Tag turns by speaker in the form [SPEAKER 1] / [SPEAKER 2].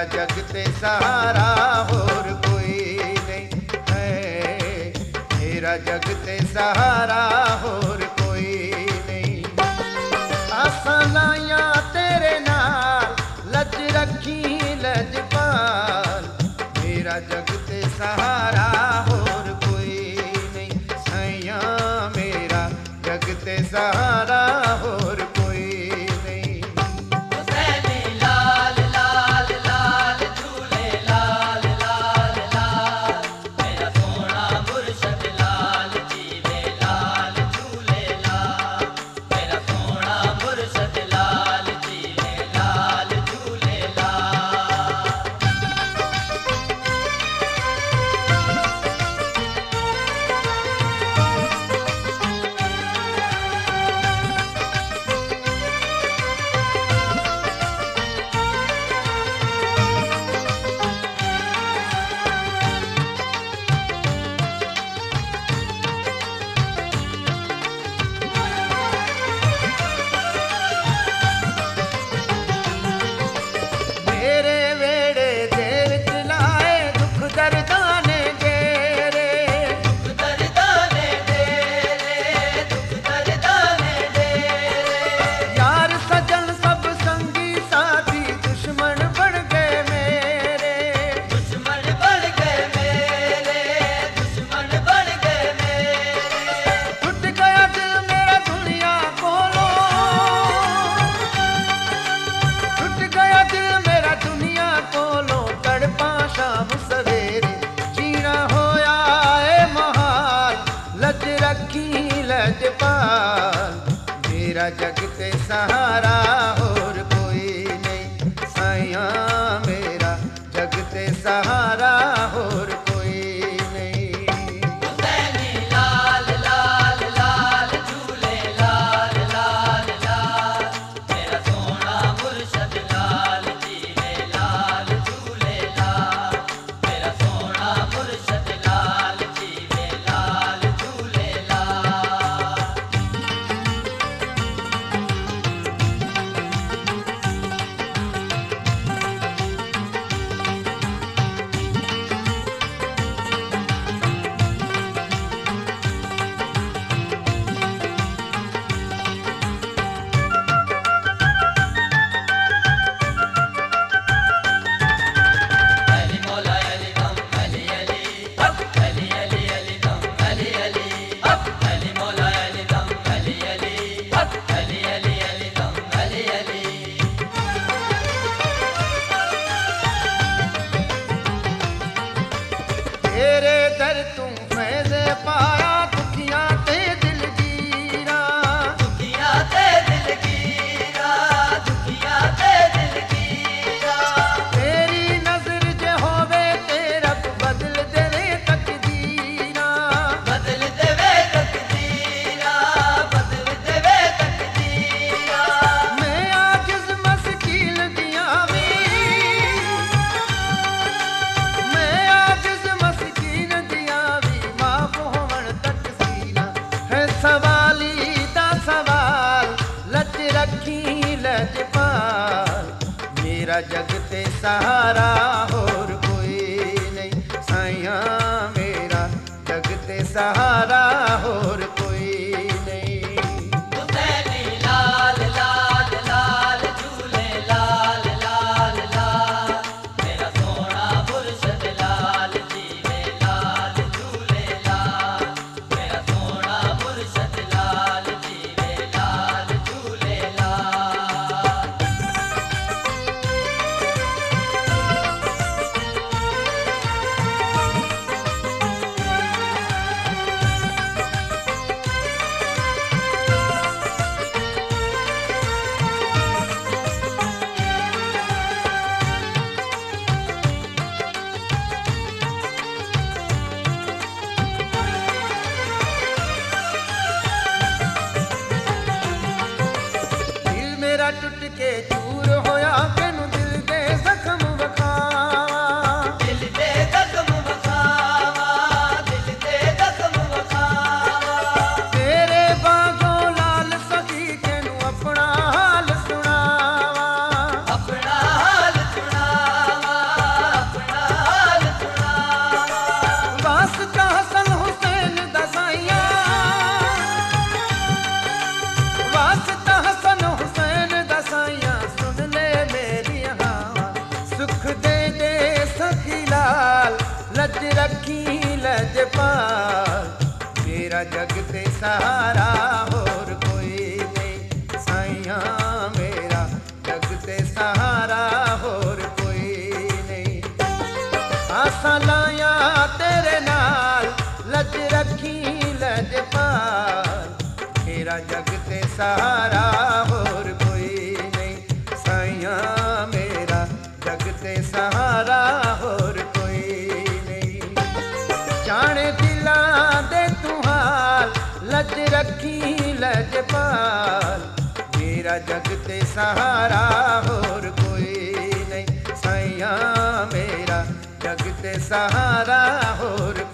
[SPEAKER 1] मेरा जग ते सहारा होर कोई नहीं है, मेरा जग ते सहारा होर कोई नहीं। आसां लाइयां तेरे नाल लज रखी लजपाल, मेरा जग ते सहारा होर कोई नहीं सैया, मेरा जग ते सहारा होर कोई नहीं।
[SPEAKER 2] हुसैनी लाल लाल लाल झूले लाल लाल लाल, मेरा सोना मुर्शद लाल जीवे लाल झूले लाल, मेरा सोना मुर्शद लाल जीवे लाल झूले लाल।
[SPEAKER 1] मेरे वेड़े दे विच लाए दुख दर्दाने जेरे,
[SPEAKER 2] दुख दर्दाने तेरे, दुख दर्दाने तेरे,
[SPEAKER 1] यार सजन सब संगी साथी दुश्मन बन गए मेरे।
[SPEAKER 2] दुश्मन बन गए मेरे, दुश्मन बन गए मेरे।
[SPEAKER 1] टूट गया दिल मेरा दुनिया कोलों, टूट गया दिल मेरा दुनिया कोलों, तड़पा शाम सवेरे जीना होया ए महाल, लज रखी लजपाल, मेरा जग ते सहारा होर कोई नहीं साइया, मेरा जग ते सहारा होर कोई नहीं।
[SPEAKER 2] हुसैनी लाल लाल लाल झूले लाल लाल लाल, मेरा सोना मुर्शद लाल जीवे लाल झूले लाल, मेरा सोना मुर्शद लाल जीवे लाल झूले लाल। अली मौला अली दम अली अली हक, अली अली अली दम अली अली हक, अली मौला अली दम अली अली हक, अली अली अली दम अली अली।
[SPEAKER 1] तेरे दर तू फैज़ पाया दुखियां ते दिलगीरा,
[SPEAKER 2] दुखिया ते दिलगीरा, दुखिया ते दिलगीरा,
[SPEAKER 1] तेरी नजर जे होवे ते रब बदल देवे तकदीरा।
[SPEAKER 2] बदल देवे तकदीरा, बदल देवे तकदीरा।
[SPEAKER 1] मैं आजिज़ मस्कीन दिया वी, मैं आजिज़ मस्कीन दिया वी, माफ होवण तकसीला है सवाली दा सवाल, लज रखी लजपाल, मेरा जग ते सहारा होर कोई नहीं साइया, मेरा जग ते सहारा होर कोई नहीं।
[SPEAKER 2] हुसैनी लाल लाल लाल झूले लाल लाल लाल, मेरा सोना मुर्शद लाल जीवे लाल झूले लाल, मेरा सोना मुर्शद लाल जीवे लाल झूले लाल।
[SPEAKER 1] लज रखी लजपाल, मेरा जग ते सहारा होर कोई नहीं। साइया मेरा जग ते सहारा होर कोई नहीं। आसा लाया तेरे नाल लज रखी लजपाल, मेरा जग ते सहारा होर कोई नहीं। साइया मेरा जग ते सहारा होर कोई नहीं। जाने दिलां दे तू हाल लज रखी लजपाल, मेरा जग ते सहारा होर कोई नहीं। साइया मेरा जग ते सहारा होर